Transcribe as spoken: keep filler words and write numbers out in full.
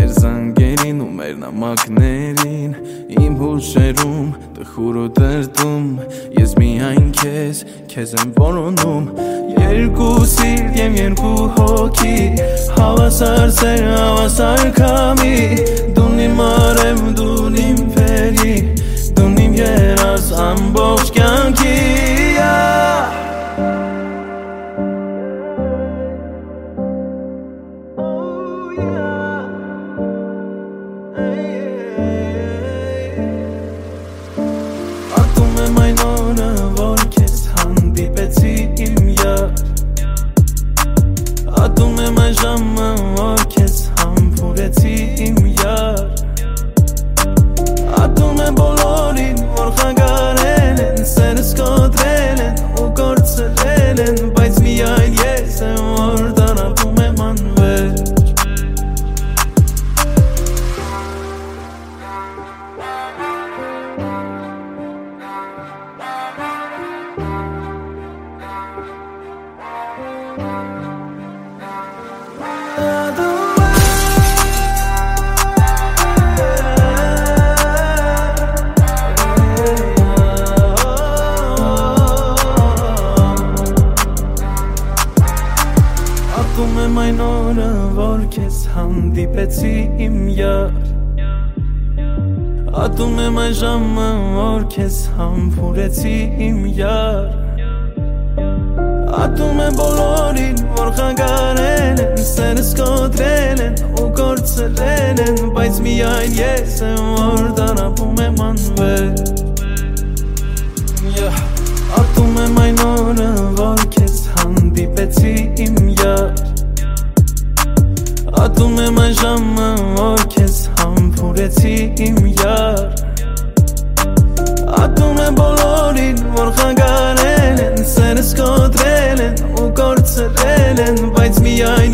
մեր զանգերին ու մեր նամակներին Իմ հուշերում տխուր ու տրտում Ես միայն քեզ, քեզ եմ որոնում Երկու սիրտ եմ երկու հոգի Հավասար սեր, հավասար քամի Դուն իմ արև, դուն իմ վերի Դուն իմ երաս ամբողջ կյանքի Ատում եմ այն օրը, որ քեզ հանդիպեցի իմ յար Ատում եմ այն ժամը, որ քեզ համբուրեցի իմ յար Ատում եմ բոլորին, որ խանգարել են Սերս կոտրել են ու կորցրել են Բայց միայն ես եմ, որ տանապում եմ անվերջ Ատում եմ այն օրը, որ քեզ հանդիպեցի իմ յար Ատում եմ այն ժամը, որ քեզ համբուրեցի իմ յար Ատում եմ բոլորին, որ խանգարել են Սերս կոտրել են ու կորցրել են Բայց միայն ես եմ, որ տանապում եմ անվերջ yeah. Ատում եմ այն օրը, որ քեզ հանդիպեցի իմ յար Ատում եմ այն ժամը, որ քեզ համբուրեցի իմ յար Ատում եմ բոլորին, որ խանգարել են Սերս կոտրել են ու կորցրել են Բայց միայն